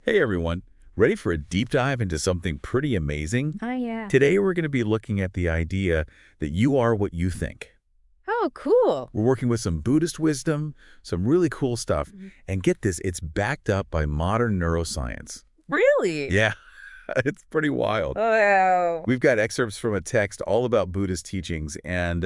Hey everyone, ready for a deep dive into something pretty amazing? Oh, yeah. Today we're going to be looking at the idea that you are what you think. Oh, cool. We're working with some Buddhist wisdom, some really cool stuff, Mhm. and get this, it's backed up by modern neuroscience. Really? Yeah, it's pretty wild. Wow. We've got excerpts from a text all about Buddhist teachings, and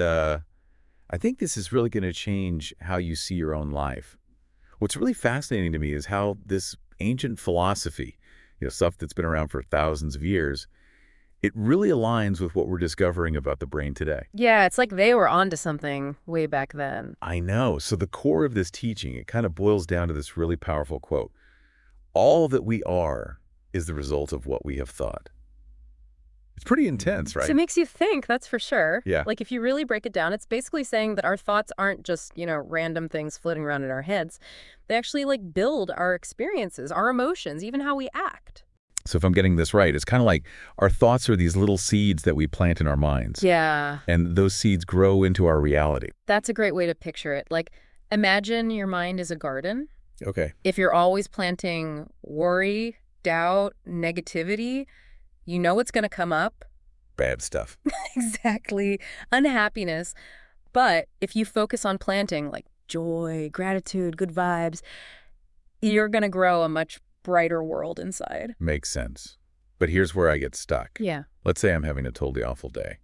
I think this is really going to change how you see your own life. What's really fascinating to me is how this ancient philosophy, stuff that's been around for thousands of years, it really aligns with what we're discovering about the brain today. Yeah, it's like they were onto something way back then. I know. So the core of this teaching, it kind of boils down to this really powerful quote. All that we are is the result of what we have thought. It's pretty intense, So it right? makes you think, that's for sure. Yeah. Like if you really break it down, it's basically saying that our thoughts aren't just, random things floating around in our heads. They actually like build our experiences, our emotions, even how we act. So if I'm getting this right, it's kind of like our thoughts are these little seeds that we plant in our minds. Yeah, And those seeds grow into our reality. that's a great way to picture it. Like imagine your mind is a garden. Okay. If you're always planting worry, doubt, negativity, you know it's going to come up. Bad stuff. Exactly. Unhappiness. But if you focus on planting like joy, gratitude, good vibes, you're going to grow a much brighter world inside. Makes sense. But here's where I get stuck. Yeah. Let's say I'm having a totally awful day.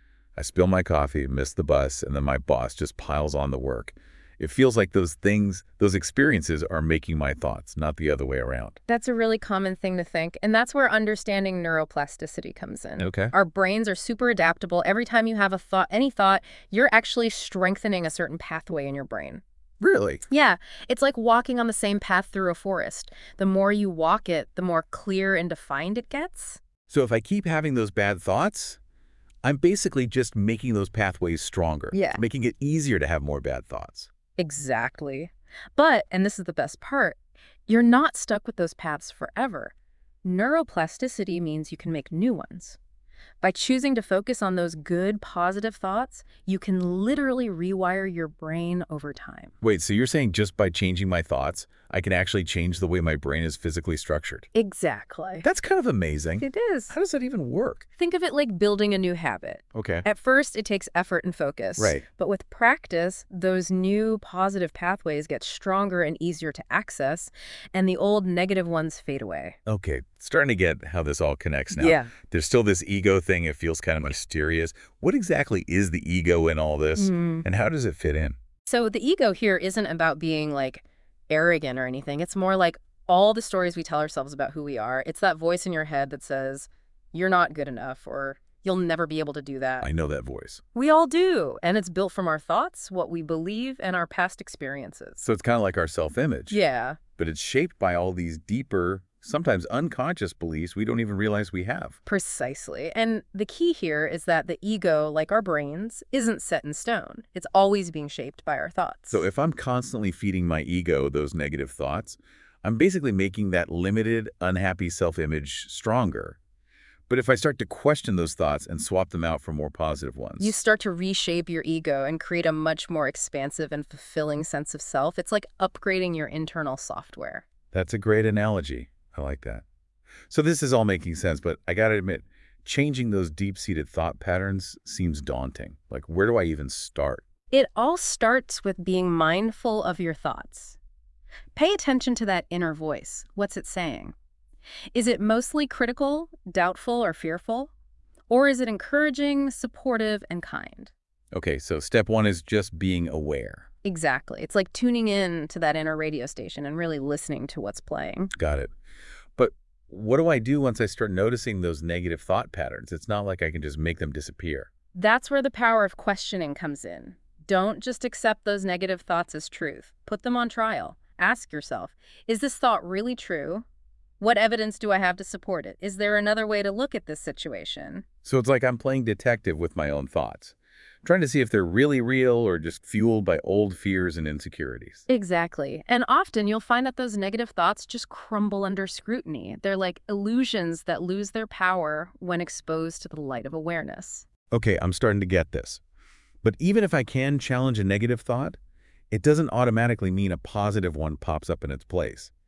I spill my coffee, miss the bus, and then my boss just piles on the work. It feels like those things, those experiences are making my thoughts, not the other way around. That's a really common thing to think. And that's where understanding neuroplasticity comes in. Okay. Our brains are super adaptable. Every time you have a thought, any thought, you're actually strengthening a certain pathway in your brain. Really? Yeah, it's like walking on the same path through a forest. The more you walk it, the more clear and defined it gets. So if I keep having those bad thoughts, I'm basically just making those pathways stronger, Yeah. making it easier to have more bad thoughts. Exactly. But, and this is the best part, you're not stuck with those paths forever. Neuroplasticity means you can make new ones. By choosing to focus on those good, positive thoughts, you can literally rewire your brain over time. Wait, so you're saying just by changing my thoughts, I can actually change the way my brain is physically structured? Exactly. That's kind of amazing. It is. How does that even work? Think of it like building a new habit. Okay. At first, it takes effort and focus. Right. But with practice, those new positive pathways get stronger and easier to access, and the old negative ones fade away. Okay, starting to get how this all connects now. There's still this ego thing. It feels kind of mysterious. What exactly is the ego in all this, and how does it fit in? So the ego here isn't about being like arrogant or anything. It's more like all the stories we tell ourselves about who we are. It's that voice in your head that says, you're not good enough, or you'll never be able to do that. I know that voice. We all do. And it's built from our thoughts, what we believe, and our past experiences. So it's kind of like our self-image. Yeah. But it's shaped by all these deeper, sometimes unconscious beliefs we don't even realize we have. Precisely. And the key here is that the ego, like our brains, isn't set in stone. It's always being shaped by our thoughts. So if I'm constantly feeding my ego those negative thoughts, I'm basically making that limited, unhappy self-image stronger. But if I start to question those thoughts and swap them out for more positive ones. You start to reshape your ego and create a much more expansive and fulfilling sense of self. It's like upgrading your internal software. That's a great analogy. I like that. So this is all making sense, but I got to admit, changing those deep-seated thought patterns seems daunting. Like, where do I even start? It all starts with being mindful of your thoughts. Pay attention to that inner voice. What's it saying? Is it mostly critical, doubtful, or fearful? Or is it encouraging, supportive, and kind? Okay, so step one is just being aware. Exactly. It's like tuning in to that inner radio station and really listening to what's playing. Got it. But what do I do once I start noticing those negative thought patterns? It's not like I can just make them disappear. That's where the power of questioning comes in. Don't just accept those negative thoughts as truth. Put them on trial. Ask yourself, is this thought really true? What evidence do I have to support it? Is there another way to look at this situation? So it's like I'm playing detective with my own thoughts, trying to see if they're really real or just fueled by old fears and insecurities. Exactly. And often you'll find that those negative thoughts just crumble under scrutiny. They're like illusions that lose their power when exposed to the light of awareness. Okay, I'm starting to get this. But even if I can challenge a negative thought, it doesn't automatically mean a positive one pops up in its place.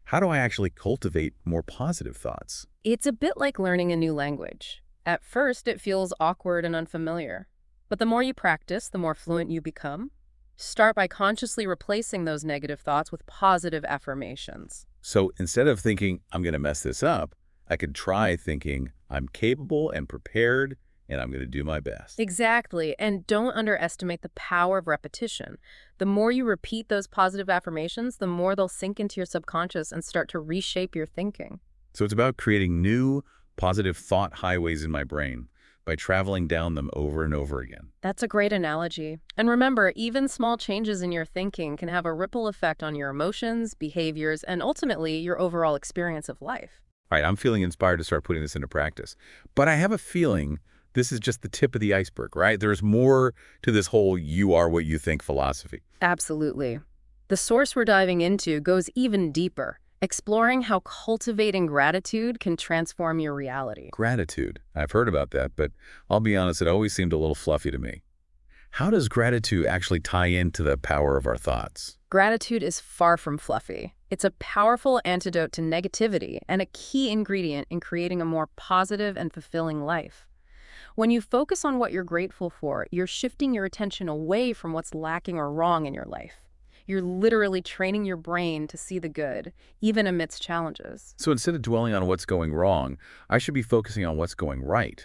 How do I actually cultivate more positive thoughts? It's a bit like learning a new language. At first, it feels awkward and unfamiliar. But the more you practice, the more fluent you become. Start by consciously replacing those negative thoughts with positive affirmations. So instead of thinking, I'm going to mess this up, I could try thinking, I'm capable and prepared, and I'm going to do my best. Exactly, and don't underestimate the power of repetition. The more you repeat those positive affirmations, the more they'll sink into your subconscious and start to reshape your thinking. So it's about creating new, positive thought highways in my brain by traveling down them over and over again. That's a great analogy. And remember, even small changes in your thinking can have a ripple effect on your emotions, behaviors, and ultimately your overall experience of life. All right, I'm feeling inspired to start putting this into practice. But I have a feeling this is just the tip of the iceberg, right? There's more to this whole you are what you think philosophy. Absolutely. The source we're diving into goes even deeper, exploring how cultivating gratitude can transform your reality. Gratitude. I've heard about that, but I'll be honest, it always seemed a little fluffy to me. How does gratitude actually tie into the power of our thoughts? Gratitude is far from fluffy. It's a powerful antidote to negativity and a key ingredient in creating a more positive and fulfilling life. When you focus on what you're grateful for, you're shifting your attention away from what's lacking or wrong in your life. You're literally training your brain to see the good, even amidst challenges. So instead of dwelling on what's going wrong, I should be focusing on what's going right.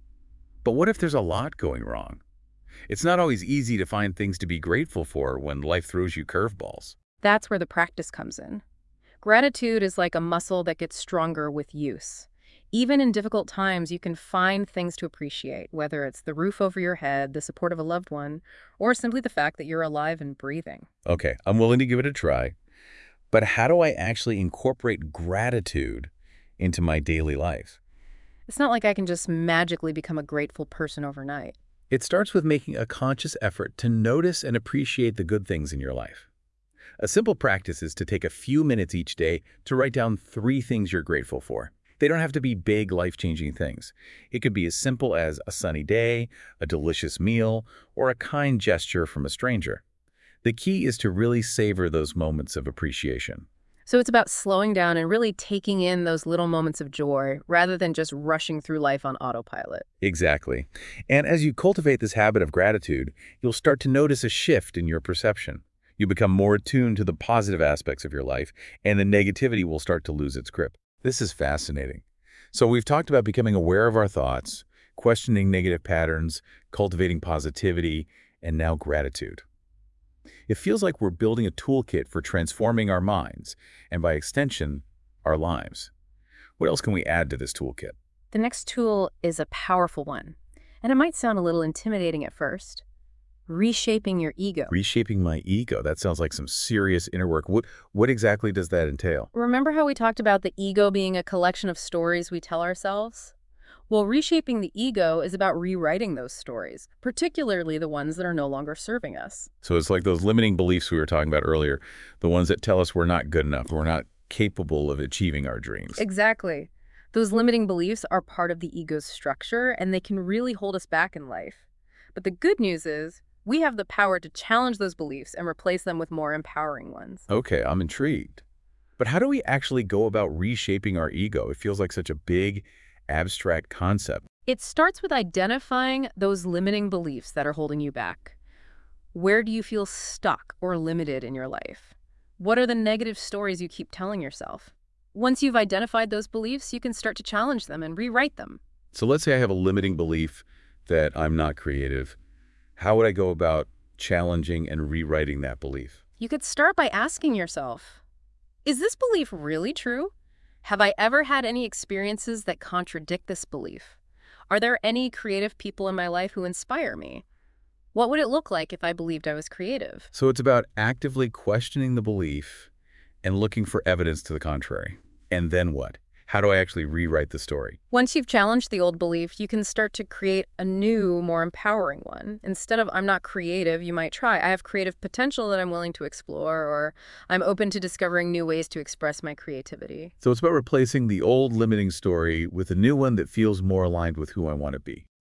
But what if there's a lot going wrong? It's not always easy to find things to be grateful for when life throws you curveballs. That's where the practice comes in. Gratitude is like a muscle that gets stronger with use. Even in difficult times, you can find things to appreciate, whether it's the roof over your head, the support of a loved one, or simply the fact that you're alive and breathing. Okay, I'm willing to give it a try. But how do I actually incorporate gratitude into my daily life? It's not like I can just magically become a grateful person overnight. It starts with making a conscious effort to notice and appreciate the good things in your life. A simple practice is to take a few minutes each day to write down 3 things you're grateful for. They don't have to be big, life-changing things. It could be as simple as a sunny day, a delicious meal, or a kind gesture from a stranger. The key is to really savor those moments of appreciation. So it's about slowing down and really taking in those little moments of joy rather than just rushing through life on autopilot. Exactly. And as you cultivate this habit of gratitude, you'll start to notice a shift in your perception. You become more attuned to the positive aspects of your life, and the negativity will start to lose its grip. This is fascinating. So we've talked about becoming aware of our thoughts, questioning negative patterns, cultivating positivity, and now gratitude. It feels like we're building a toolkit for transforming our minds, and by extension, our lives. What else can we add to this toolkit? The next tool is a powerful one, and it might sound a little intimidating at first. Reshaping your ego. Reshaping my ego. That sounds like some serious inner work. What exactly does that entail? Remember how we talked about the ego being a collection of stories we tell ourselves? Well, reshaping the ego is about rewriting those stories, particularly the ones that are no longer serving us. So it's like those limiting beliefs we were talking about earlier, the ones that tell us we're not good enough, we're not capable of achieving our dreams. Exactly. Those limiting beliefs are part of the ego's structure, and they can really hold us back in life. But the good news is, we have the power to challenge those beliefs and replace them with more empowering ones. Okay, I'm intrigued. But how do we actually go about reshaping our ego? It feels like such a big, abstract concept. It starts with identifying those limiting beliefs that are holding you back. Where do you feel stuck or limited in your life? What are the negative stories you keep telling yourself? Once you've identified those beliefs, you can start to challenge them and rewrite them. So let's say I have a limiting belief that I'm not creative. How would I go about challenging and rewriting that belief? You could start by asking yourself, is this belief really true? Have I ever had any experiences that contradict this belief? Are there any creative people in my life who inspire me? What would it look like if I believed I was creative? So it's about actively questioning the belief and looking for evidence to the contrary. And then what? How do I actually rewrite the story? Once you've challenged the old belief, you can start to create a new, more empowering one. Instead of, I'm not creative, you might try, I have creative potential that I'm willing to explore, or I'm open to discovering new ways to express my creativity. So it's about replacing the old limiting story with a new one that feels more aligned with who I want to be.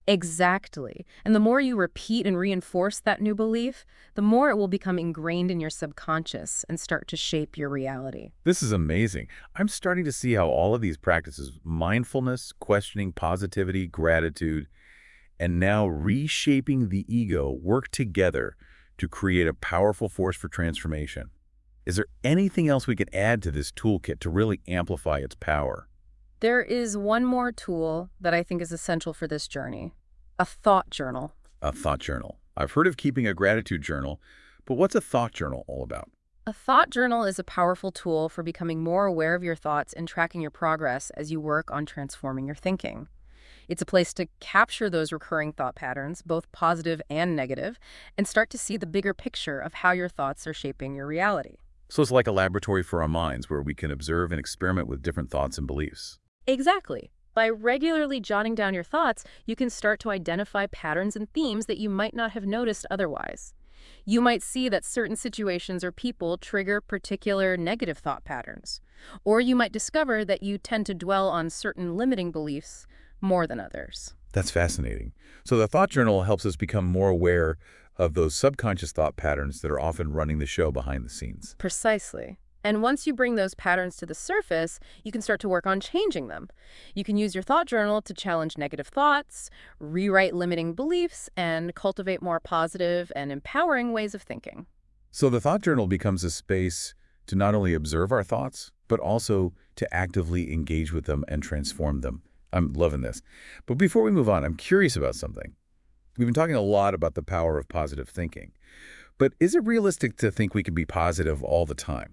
Exactly. And the more you repeat and reinforce that new belief, the more it will become ingrained in your subconscious and start to shape your reality. This is amazing. I'm starting to see how all of these practices, mindfulness, questioning, positivity, gratitude, and now reshaping the ego, work together to create a powerful force for transformation. Is there anything else we can add to this toolkit to really amplify its power? There is one more tool that I think is essential for this journey, a thought journal. A thought journal. I've heard of keeping a gratitude journal, but what's a thought journal all about? A thought journal is a powerful tool for becoming more aware of your thoughts and tracking your progress as you work on transforming your thinking. It's a place to capture those recurring thought patterns, both positive and negative, and start to see the bigger picture of how your thoughts are shaping your reality. So it's like a laboratory for our minds where we can observe and experiment with different thoughts and beliefs. Exactly. By regularly jotting down your thoughts, you can start to identify patterns and themes that you might not have noticed otherwise. You might see that certain situations or people trigger particular negative thought patterns. Or you might discover that you tend to dwell on certain limiting beliefs more than others. That's fascinating. So the thought journal helps us become more aware of those subconscious thought patterns that are often running the show behind the scenes. Precisely. And once you bring those patterns to the surface, you can start to work on changing them. You can use your thought journal to challenge negative thoughts, rewrite limiting beliefs, and cultivate more positive and empowering ways of thinking. So the thought journal becomes a space to not only observe our thoughts, but also to actively engage with them and transform them. I'm loving this. But before we move on, I'm curious about something. We've been talking a lot about the power of positive thinking. But is it realistic to think we can be positive all the time?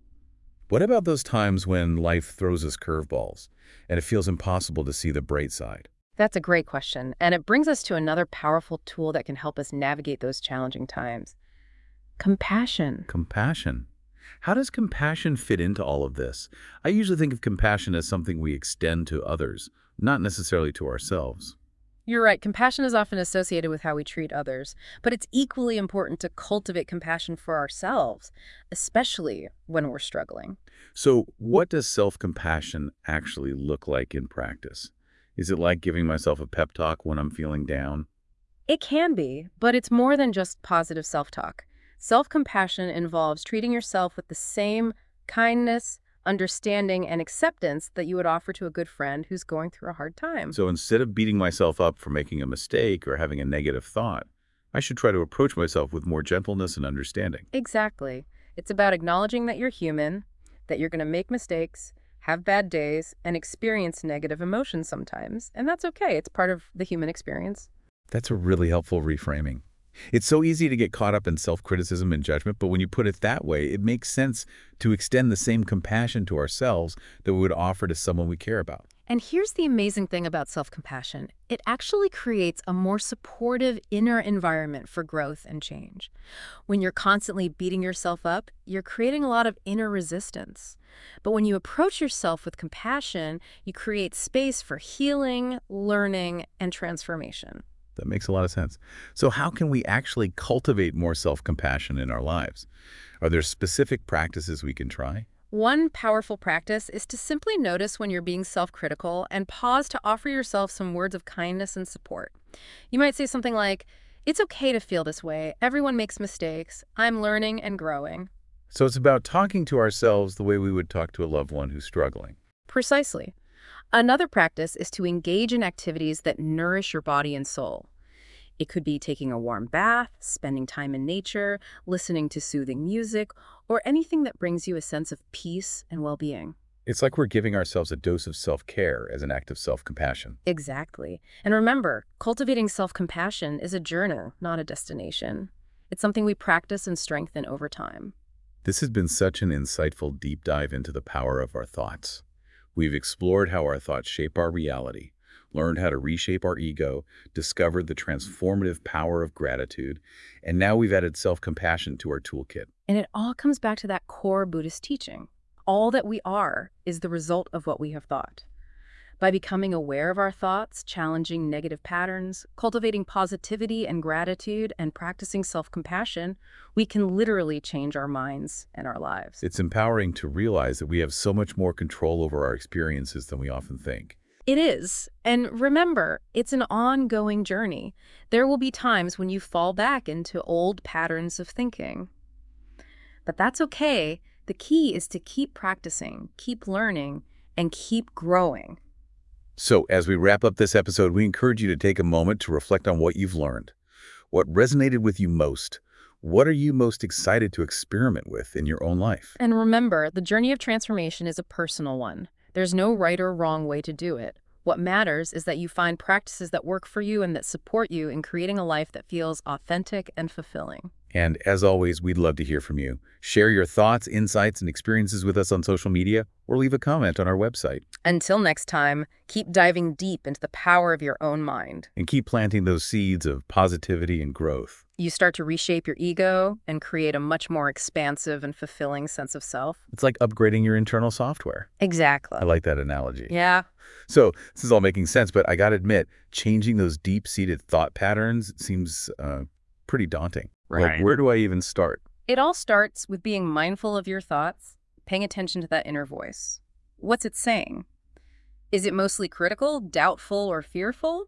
What about those times when life throws us curveballs and it feels impossible to see the bright side? That's a great question, and it brings us to another powerful tool that can help us navigate those challenging times. Compassion. Compassion. How does compassion fit into all of this? I usually think of compassion as something we extend to others, not necessarily to ourselves. You're right, compassion is often associated with how we treat others, but it's equally important to cultivate compassion for ourselves, especially when we're struggling. So what does self-compassion actually look like in practice? Is it like giving myself a pep talk when I'm feeling down? It can be, but it's more than just positive self-talk. Self-compassion involves treating yourself with the same kindness, understanding, and acceptance that you would offer to a good friend who's going through a hard time. So instead of beating myself up for making a mistake or having a negative thought, I should try to approach myself with more gentleness and understanding. Exactly. It's about acknowledging that you're human, that you're going to make mistakes, have bad days, and experience negative emotions sometimes. And that's okay. It's part of the human experience. That's a really helpful reframing. It's so easy to get caught up in self-criticism and judgment, but when you put it that way, it makes sense to extend the same compassion to ourselves that we would offer to someone we care about. And here's the amazing thing about self-compassion. It actually creates a more supportive inner environment for growth and change. When you're constantly beating yourself up, you're creating a lot of inner resistance. But when you approach yourself with compassion, you create space for healing, learning, and transformation. That makes a lot of sense. So how can we actually cultivate more self-compassion in our lives? Are there specific practices we can try? One powerful practice is to simply notice when you're being self-critical and pause to offer yourself some words of kindness and support. You might say something like, "It's okay to feel this way. Everyone makes mistakes. I'm learning and growing." So it's about talking to ourselves the way we would talk to a loved one who's struggling. Precisely. Another practice is to engage in activities that nourish your body and soul. It could be taking a warm bath, spending time in nature, listening to soothing music, or anything that brings you a sense of peace and well-being. It's like we're giving ourselves a dose of self-care as an act of self-compassion. Exactly. And remember, cultivating self-compassion is a journey, not a destination. It's something we practice and strengthen over time. This has been such an insightful deep dive into the power of our thoughts. We've explored how our thoughts shape our reality, learned how to reshape our ego, discovered the transformative power of gratitude, and now we've added self-compassion to our toolkit. And it all comes back to that core Buddhist teaching. All that we are is the result of what we have thought. By becoming aware of our thoughts, challenging negative patterns, cultivating positivity and gratitude, and practicing self-compassion, we can literally change our minds and our lives. It's empowering to realize that we have so much more control over our experiences than we often think. It is. And remember, it's an ongoing journey. There will be times when you fall back into old patterns of thinking. But that's okay. The key is to keep practicing, keep learning, and keep growing. So as we wrap up this episode, we encourage you to take a moment to reflect on what you've learned. What resonated with you most? What are you most excited to experiment with in your own life? And remember, the journey of transformation is a personal one. There's no right or wrong way to do it. What matters is that you find practices that work for you and that support you in creating a life that feels authentic and fulfilling. And as always, we'd love to hear from you. Share your thoughts, insights, and experiences with us on social media or leave a comment on our website. Until next time, keep diving deep into the power of your own mind. And keep planting those seeds of positivity and growth. You start to reshape your ego and create a much more expansive and fulfilling sense of self. It's like upgrading your internal software. Exactly. I like that analogy. Yeah. So this is all making sense, but I got to admit, changing those deep-seated thought patterns seems pretty daunting. Right. Like, where do I even start? It all starts with being mindful of your thoughts, paying attention to that inner voice. What's it saying? Is it mostly critical, doubtful, or fearful?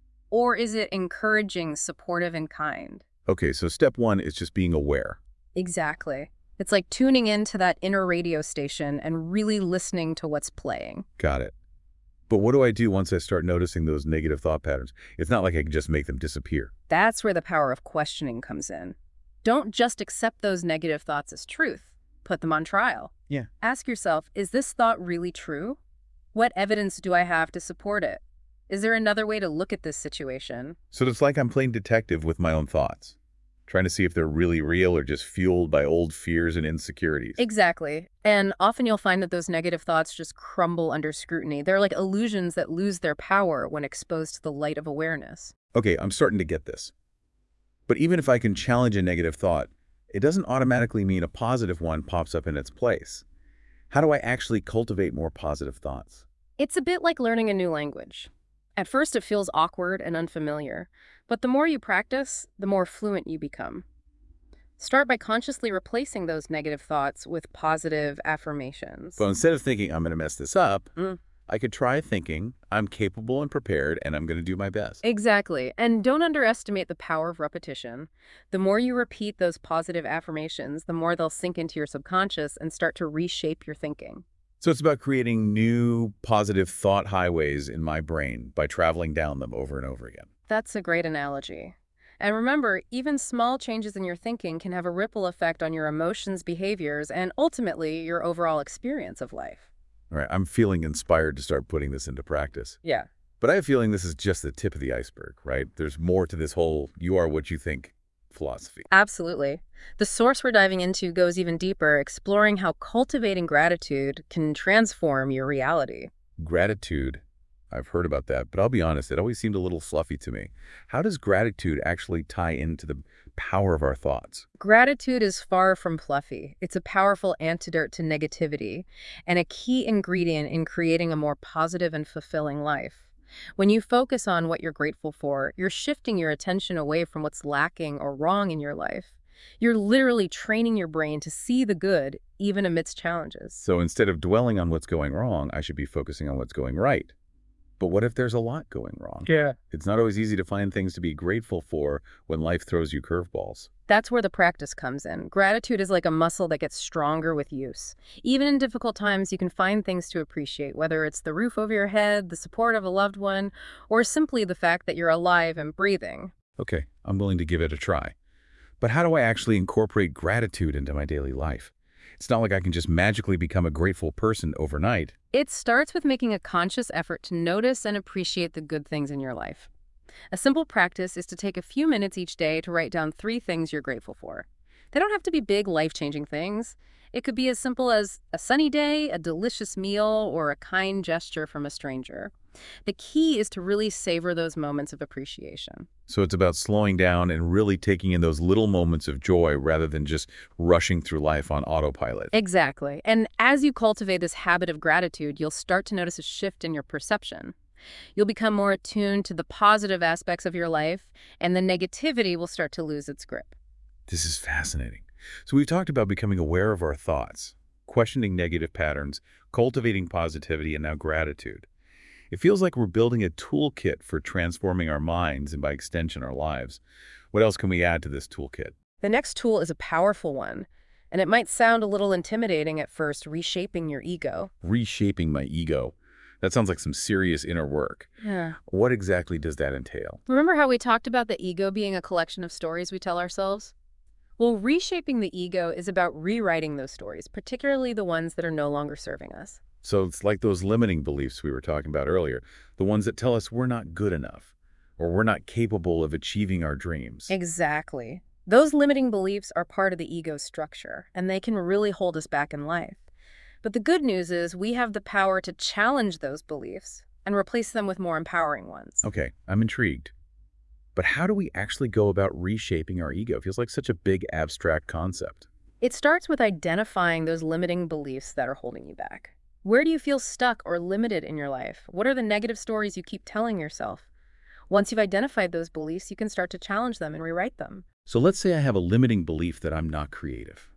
Or is it encouraging, supportive, and kind? Okay, so step one is just being aware. Exactly. It's like tuning into that inner radio station and really listening to what's playing. Got it. But what do I do once I start noticing those negative thought patterns? It's not like I can just make them disappear. That's where the power of questioning comes in. Don't just accept those negative thoughts as truth. Put them on trial. Yeah. Ask yourself, is this thought really true? What evidence do I have to support it? Is there another way to look at this situation? So it's like I'm playing detective with my own thoughts, trying to see if they're really real or just fueled by old fears and insecurities. Exactly. And often you'll find that those negative thoughts just crumble under scrutiny. They're like illusions that lose their power when exposed to the light of awareness. Okay, I'm starting to get this. But even if I can challenge a negative thought, it doesn't automatically mean a positive one pops up in its place. How do I actually cultivate more positive thoughts? It's a bit like learning a new language. At first it feels awkward and unfamiliar, but the more you practice, the more fluent you become. Start by consciously replacing those negative thoughts with positive affirmations. So instead of thinking, I'm going to mess this up, Mm. I could try thinking, I'm capable and prepared, and I'm going to do my best. Exactly. And don't underestimate the power of repetition. The more you repeat those positive affirmations, the more they'll sink into your subconscious and start to reshape your thinking. So it's about creating new positive thought highways in my brain by traveling down them over and over again. That's a great analogy. And remember, even small changes in your thinking can have a ripple effect on your emotions, behaviors, and ultimately your overall experience of life. All right, I'm feeling inspired to start putting this into practice. Yeah. But I have a feeling this is just the tip of the iceberg, right? There's more to this whole you are what you think philosophy. Absolutely. The source we're diving into goes even deeper, exploring how cultivating gratitude can transform your reality. Gratitude, I've heard about that, but I'll be honest, it always seemed a little fluffy to me. How does gratitude actually tie into the power of our thoughts? Gratitude is far from fluffy. It's a powerful antidote to negativity and a key ingredient in creating a more positive and fulfilling life. When you focus on what you're grateful for, you're shifting your attention away from what's lacking or wrong in your life. You're literally training your brain to see the good, even amidst challenges. So instead of dwelling on what's going wrong, I should be focusing on what's going right. But what if there's a lot going wrong? Yeah. It's not always easy to find things to be grateful for when life throws you curveballs. That's where the practice comes in. Gratitude is like a muscle that gets stronger with use. Even in difficult times, you can find things to appreciate, whether it's the roof over your head, the support of a loved one, or simply the fact that you're alive and breathing. Okay, I'm willing to give it a try. But how do I actually incorporate gratitude into my daily life? It's not like I can just magically become a grateful person overnight. It starts with making a conscious effort to notice and appreciate the good things in your life. A simple practice is to take a few minutes each day to write down 3 things you're grateful for. They don't have to be big, life-changing things. It could be as simple as a sunny day, a delicious meal, or a kind gesture from a stranger. The key is to really savor those moments of appreciation. So it's about slowing down and really taking in those little moments of joy rather than just rushing through life on autopilot. Exactly. And as you cultivate this habit of gratitude, you'll start to notice a shift in your perception. You'll become more attuned to the positive aspects of your life, and the negativity will start to lose its grip. This is fascinating. So we've talked about becoming aware of our thoughts, questioning negative patterns, cultivating positivity, and now gratitude. It feels like we're building a toolkit for transforming our minds and, by extension, our lives. What else can we add to this toolkit? The next tool is a powerful one, and it might sound a little intimidating at first, reshaping your ego. Reshaping my ego. That sounds like some serious inner work. Yeah. What exactly does that entail? Remember how we talked about the ego being a collection of stories we tell ourselves? Well, reshaping the ego is about rewriting those stories, particularly the ones that are no longer serving us. So it's like those limiting beliefs we were talking about earlier, the ones that tell us we're not good enough or we're not capable of achieving our dreams. Exactly. Those limiting beliefs are part of the ego's structure, and they can really hold us back in life. But the good news is we have the power to challenge those beliefs and replace them with more empowering ones. Okay, I'm intrigued. But how do we actually go about reshaping our ego? It feels like such a big abstract concept. It starts with identifying those limiting beliefs that are holding you back. Where do you feel stuck or limited in your life? What are the negative stories you keep telling yourself? Once you've identified those beliefs, you can start to challenge them and rewrite them. So let's say I have a limiting belief that I'm not creative.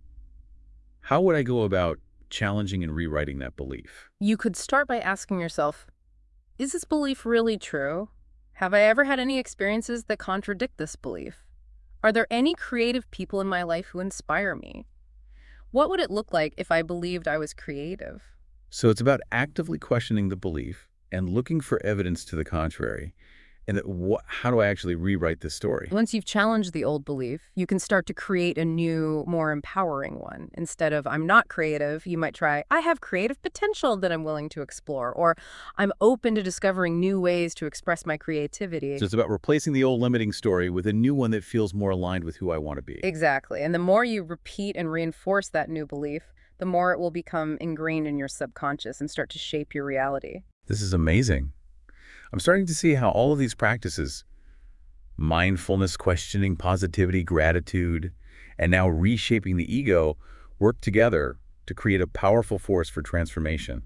How would I go about challenging and rewriting that belief? You could start by asking yourself, is this belief really true? Have I ever had any experiences that contradict this belief? Are there any creative people in my life who inspire me? What would it look like if I believed I was creative? So it's about actively questioning the belief and looking for evidence to the contrary. And how do I actually rewrite this story? Once you've challenged the old belief, you can start to create a new, more empowering one. Instead of, I'm not creative, you might try, I have creative potential that I'm willing to explore, or I'm open to discovering new ways to express my creativity. So it's about replacing the old limiting story with a new one that feels more aligned with who I want to be. Exactly. And the more you repeat and reinforce that new belief, the more it will become ingrained in your subconscious and start to shape your reality. This is amazing. I'm starting to see how all of these practices, mindfulness, questioning, positivity, gratitude, and now reshaping the ego, work together to create a powerful force for transformation.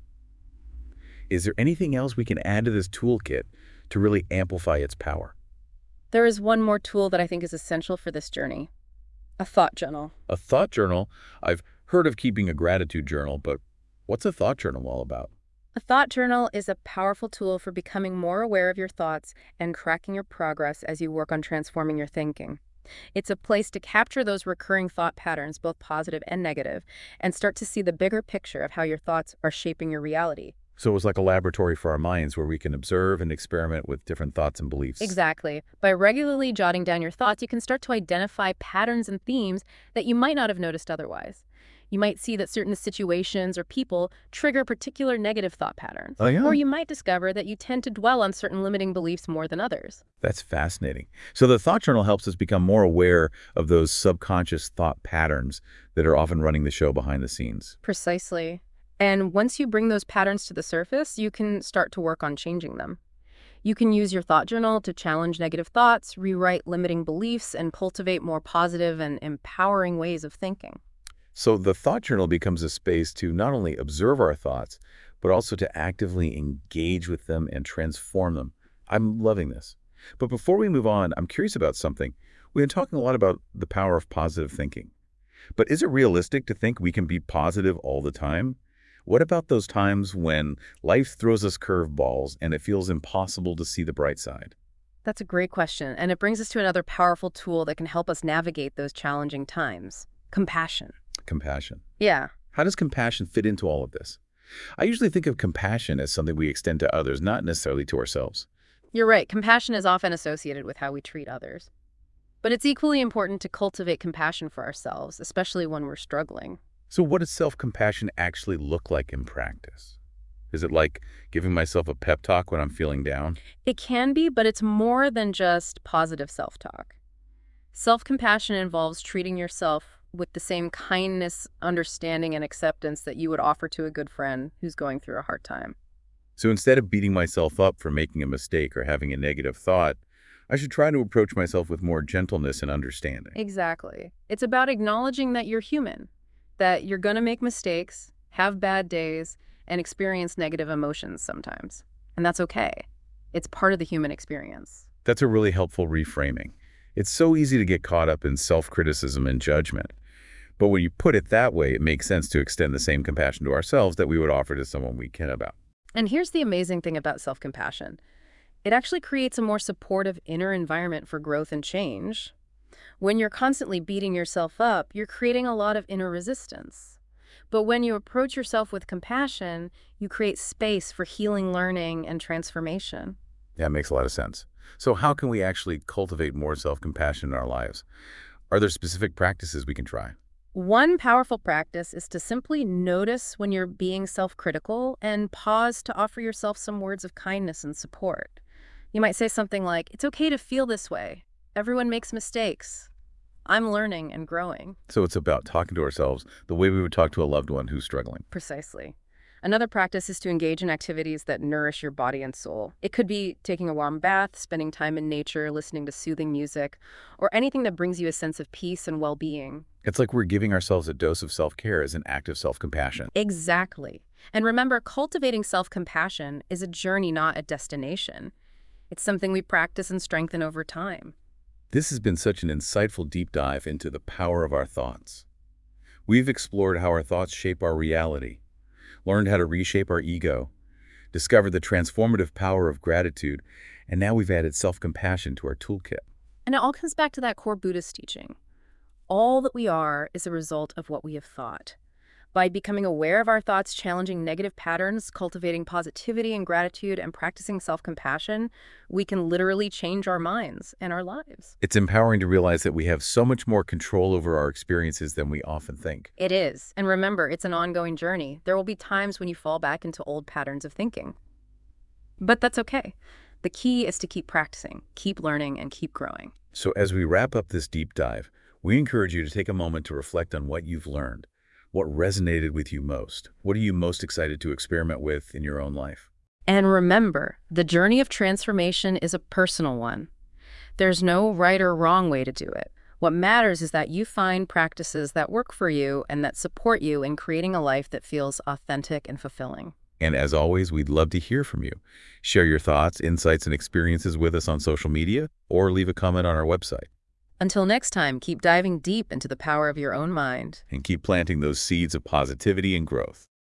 Is there anything else we can add to this toolkit to really amplify its power? There is one more tool that I think is essential for this journey. A thought journal. A thought journal? I've heard of keeping a gratitude journal, but what's a thought journal all about? A thought journal is a powerful tool for becoming more aware of your thoughts and tracking your progress as you work on transforming your thinking. It's a place to capture those recurring thought patterns, both positive and negative, and start to see the bigger picture of how your thoughts are shaping your reality. So it's like a laboratory for our minds where we can observe and experiment with different thoughts and beliefs. Exactly. By regularly jotting down your thoughts, you can start to identify patterns and themes that you might not have noticed otherwise. You might see that certain situations or people trigger particular negative thought patterns. Oh, yeah? Or you might discover that you tend to dwell on certain limiting beliefs more than others. That's fascinating. So the thought journal helps us become more aware of those subconscious thought patterns that are often running the show behind the scenes. Precisely. And once you bring those patterns to the surface, you can start to work on changing them. You can use your thought journal to challenge negative thoughts, rewrite limiting beliefs, and cultivate more positive and empowering ways of thinking. So the thought journal becomes a space to not only observe our thoughts, but also to actively engage with them and transform them. I'm loving this. But before we move on, I'm curious about something. We've been talking a lot about the power of positive thinking. But is it realistic to think we can be positive all the time? What about those times when life throws us curveballs and it feels impossible to see the bright side? That's a great question, and it brings us to another powerful tool that can help us navigate those challenging times: compassion. Compassion. Yeah. How does compassion fit into all of this? I usually think of compassion as something we extend to others, not necessarily to ourselves. You're right. Compassion is often associated with how we treat others. But it's equally important to cultivate compassion for ourselves, especially when we're struggling. So what does self-compassion actually look like in practice? Is it like giving myself a pep talk when I'm feeling down? It can be, but it's more than just positive self-talk. Self-compassion involves treating yourself with the same kindness, understanding, and acceptance that you would offer to a good friend who's going through a hard time. So instead of beating myself up for making a mistake or having a negative thought, I should try to approach myself with more gentleness and understanding. Exactly. It's about acknowledging that you're human, that you're going to make mistakes, have bad days, and experience negative emotions sometimes. And that's okay. It's part of the human experience. That's a really helpful reframing. It's so easy to get caught up in self-criticism and judgment. But when you put it that way, it makes sense to extend the same compassion to ourselves that we would offer to someone we care about. And here's the amazing thing about self-compassion. It actually creates a more supportive inner environment for growth and change. When you're constantly beating yourself up, you're creating a lot of inner resistance. But when you approach yourself with compassion, you create space for healing, learning, and transformation. Yeah, it makes a lot of sense. So how can we actually cultivate more self-compassion in our lives? Are there specific practices we can try? One powerful practice is to simply notice when you're being self-critical and pause to offer yourself some words of kindness and support. You might say something like, "It's okay to feel this way. Everyone makes mistakes. I'm learning and growing." So it's about talking to ourselves the way we would talk to a loved one who's struggling. Precisely. Another practice is to engage in activities that nourish your body and soul. It could be taking a warm bath, spending time in nature, listening to soothing music, or anything that brings you a sense of peace and well-being. It's like we're giving ourselves a dose of self-care as an act of self-compassion. Exactly. And remember, cultivating self-compassion is a journey, not a destination. It's something we practice and strengthen over time. This has been such an insightful deep dive into the power of our thoughts. We've explored how our thoughts shape our reality, learned how to reshape our ego, discovered the transformative power of gratitude, and now we've added self-compassion to our toolkit. And it all comes back to that core Buddhist teaching. All that we are is a result of what we have thought. By becoming aware of our thoughts, challenging negative patterns, cultivating positivity and gratitude, and practicing self-compassion, we can literally change our minds and our lives. It's empowering to realize that we have so much more control over our experiences than we often think. It is. And remember, it's an ongoing journey. There will be times when you fall back into old patterns of thinking. But that's okay. The key is to keep practicing, keep learning, and keep growing. So as we wrap up this deep dive, we encourage you to take a moment to reflect on what you've learned. What resonated with you most? What are you most excited to experiment with in your own life? And remember, the journey of transformation is a personal one. There's no right or wrong way to do it. What matters is that you find practices that work for you and that support you in creating a life that feels authentic and fulfilling. And as always, we'd love to hear from you. Share your thoughts, insights, and experiences with us on social media or leave a comment on our website. Until next time, keep diving deep into the power of your own mind. And keep planting those seeds of positivity and growth.